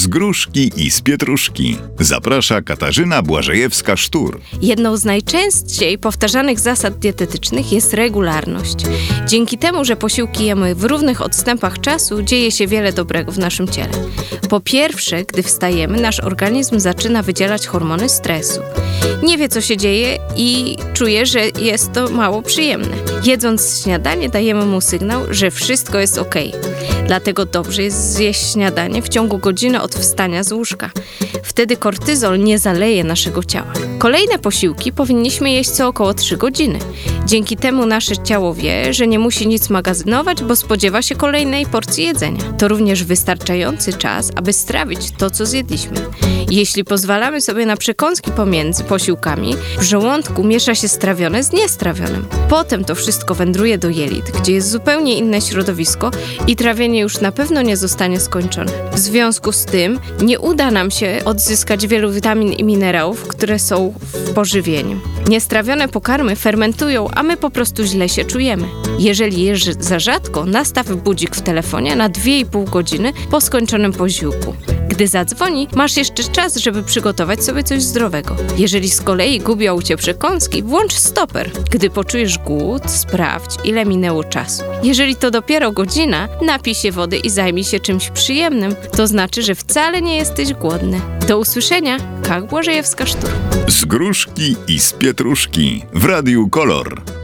z gruszki i z pietruszki. Zaprasza Katarzyna Błażejewska-Sztur. Jedną z najczęściej powtarzanych zasad dietetycznych jest regularność. Dzięki temu, że posiłki jemy w równych odstępach czasu, dzieje się wiele dobrego w naszym ciele. Po pierwsze, gdy wstajemy, nasz organizm zaczyna wydzielać hormony stresu. Nie wie, co się dzieje i czuje, że jest to mało przyjemne. Jedząc śniadanie, dajemy mu sygnał, że wszystko jest okej. Dlatego dobrze jest zjeść śniadanie w ciągu godziny od wstania z łóżka. Wtedy kortyzol nie zaleje naszego ciała. Kolejne posiłki powinniśmy jeść co około 3 godziny. Dzięki temu nasze ciało wie, że nie musi nic magazynować, bo spodziewa się kolejnej porcji jedzenia. To również wystarczający czas, aby strawić to, co zjedliśmy. Jeśli pozwalamy sobie na przekąski pomiędzy posiłkami, w żołądku miesza się strawione z niestrawionym. Potem to wszystko wędruje do jelit, gdzie jest zupełnie inne środowisko i trawienie już na pewno nie zostanie skończone. W związku z tym nie uda nam się odzyskać wielu witamin i minerałów, które są w pożywieniu. Niestrawione pokarmy fermentują, a my po prostu źle się czujemy. Jeżeli jesz za rzadko, nastaw budzik w telefonie na 2,5 godziny po skończonym posiłku. Gdy zadzwoni, masz jeszcze czas, żeby przygotować sobie coś zdrowego. Jeżeli z kolei gubią cię przekąski, włącz stoper. Gdy poczujesz głód, sprawdź, ile minęło czasu. Jeżeli to dopiero godzina, napij się wody i zajmij się czymś przyjemnym. To znaczy, że wcale nie jesteś głodny. Do usłyszenia. Błażejewska-Sztur. Z gruszki i z pietruszki w Radiu Kolor.